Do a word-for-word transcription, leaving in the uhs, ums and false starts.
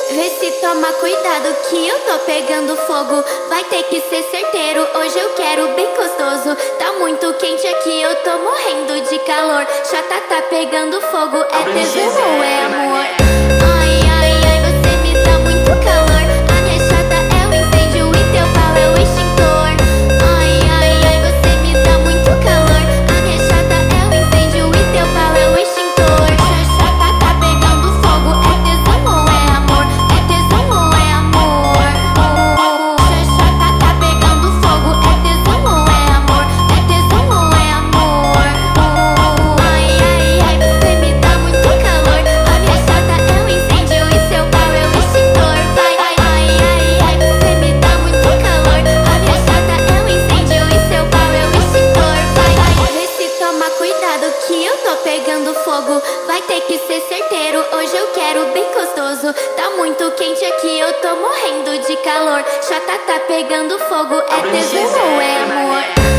Vê se toma cuidado que eu tô pegando fogo. Vai ter que ser certeiro, hoje eu quero bem gostoso. Tá muito quente aqui, eu tô morrendo de calor. Chata tá pegando fogo, é tesão ou é amor? Ai, ai, ai, você me dá muito calor. A minha chata é o incêndio e teu pau é o extintor. Ai, ai, ai, você me dá muito calor. A minha chata é o incêndio e teu pau é o extintor. Chata tá pegando fogo, é tesão ou é amor? É tesão ou é amor? Chata tá pegando fogo, é tesão ou é amor? É tesão ou é amor? Ai, ai, ai, você me dá muito calor. A minha chata é o incêndio e seu pau é o extintor. Vai, ai, ai, ai, ai, você me dá muito calor. A minha chata é o incêndio e seu pau é o extintor. Vai, vai, vê se toma cuidado que eu tô pegando fogo. Vai ter que ser certeiro, hoje eu quero bem gostoso. Tá muito quente aqui, eu tô morrendo de calor. Chata tá pegando fogo, é tesão ou é amor?